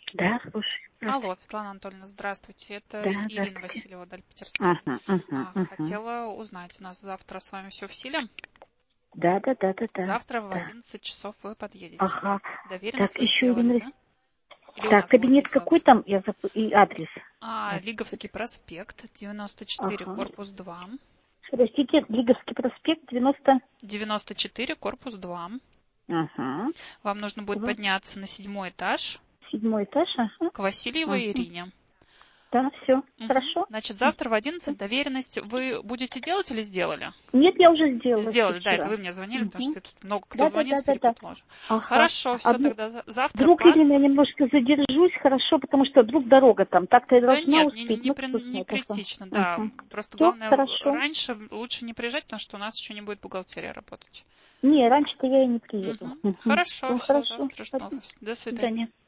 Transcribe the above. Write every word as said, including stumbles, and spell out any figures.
Да, слушай. Алло, Светлана Анатольевна, здравствуйте. Это Да, Ирина здравствуйте. Васильева, Даль Питерская. Ага, ага, А, ага. Хотела узнать, у нас завтра с вами все в силе? Да, да, да, да, да. Завтра в Да. одиннадцать часов вы подъедете. Ага. Так, Доверенность вы еще сделали, Ирина. да? Или у Так, нас будете кабинет какой делать? там? Я зап... И адрес. А, Адрес. Лиговский проспект, девяносто четыре, Ага. корпус два. Простите, Лиговский проспект девяносто. девяносто четыре, корпус два. Ага. Вам нужно будет Два. подняться на седьмой этаж Седьмой этаж. Ага. к Васильевой Ага. Ирине. Да, все. Мгм. Хорошо. Значит, М. завтра в одиннадцать доверенность вы будете делать или сделали? Нет, я уже сделала еще Сделали, да, это вчера. вы мне звонили, потому Угу. что тут много кто Да, да, да, звонит, да, да. перепутала. Ага. Хорошо, все Одну... тогда за- завтра Вдруг, Ирина, я паспорт. немножко задержусь, хорошо, потому что вдруг дорога там. Так-то я Да должна нет, не, успеть, не, ну при- кто не знает. Ага. критично, да. Ага. Просто Все, главное, хорошо. раньше лучше не приезжать, потому что у нас еще не будет бухгалтерия работать. Не, раньше-то я и не приеду. Мгм. Угу. Хорошо, Ну, все, хорошо. завтра жду вас. До До свидания. свидания.